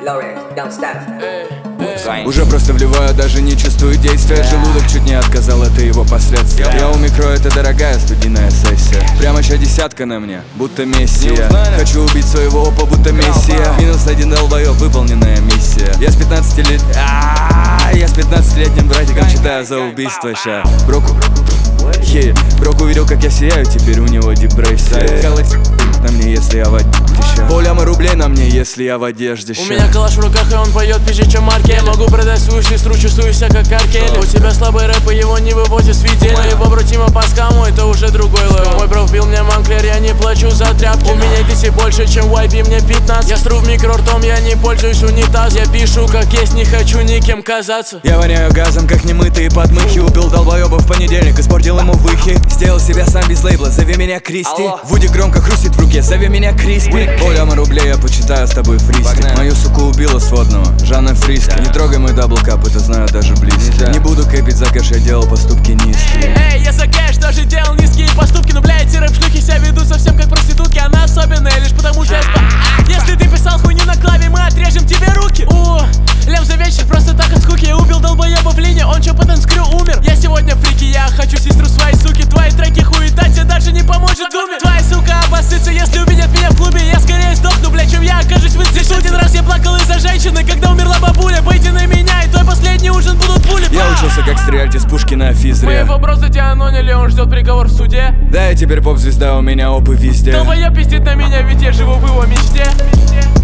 Уже просто вливаю, даже не чувствую действия. Желудок чуть не отказал, это его последствия. Я у микро, это дорогая студийная сессия. Прямо ща десятка на мне, будто мессия. Хочу убить своего опа, будто мессия. Минус один долбоёб, выполненная миссия. Я с 15 лет... Я с 15-летним братиком читаю за убийство ща. Брок увидел, как я сияю, теперь у него депрессия. На мне, если я в одежде. Полляма рублей на мне, если я в одежде. У меня калаш в руках, и он поет пизже, чем Маркель. Я могу продать свою сестру, чувствуюся как Аркель. У тебя слабый рэп, и его не выводит с видео. И побратима по скаму, это уже другой левел. Мой бро вбил мне манклер, я не плачу за тряпки. У меня DC больше, чем YB, мне 15. Я стру в микро ртом, я не пользуюсь унитаз. Я пишу как есть, не хочу никем казаться. Я воняю газом, как немытые подмыхи. Убил долбоеба в понедельник, испортил ему выхи. Сделал себя сам без лейбла, зови меня Кристи. Вуди громко хрустит в руке, зови меня Криспи. Полляма рублей, я почитаю с тобой фристи. Мою суку убила сводного, Жанна Фриска. Не трогай мой даблкап, это знают даже близкие. Не буду кэпить за кэш, я делал поступки низкие. Эй, я за кэш тоже делал низкие поступки. Но, блядь, эти рэп-шлюхи себя ведут совсем как проститутки. Она особенная лишь потому, что я Если ты писал хуйню на клаве, мы отрежем тебе руки. Лям за вечер просто так от скуки. Я убил долбоеба в линии, он чё потом скрю умер. Я сегодня фрики, я хочу сестру своей суки. Твои треки хуета, тебе даже не поможет думе. Твоя сука обоссытся, если увидят меня в клубе. Я скорее сдохну, блядь, чем я окажусь в институте. Один раз я плакал из-за женщины, когда умерла бабуля. Пойди на меня, и твой последний ужин будут пули. Я учился, как стрелять из пушки на физре. Моего бро затянонили, он ждет приговор в суде. Да, я теперь поп-звезда, у меня опы везде. Долбоеб пиздит на меня, ведь я живу в его мечте.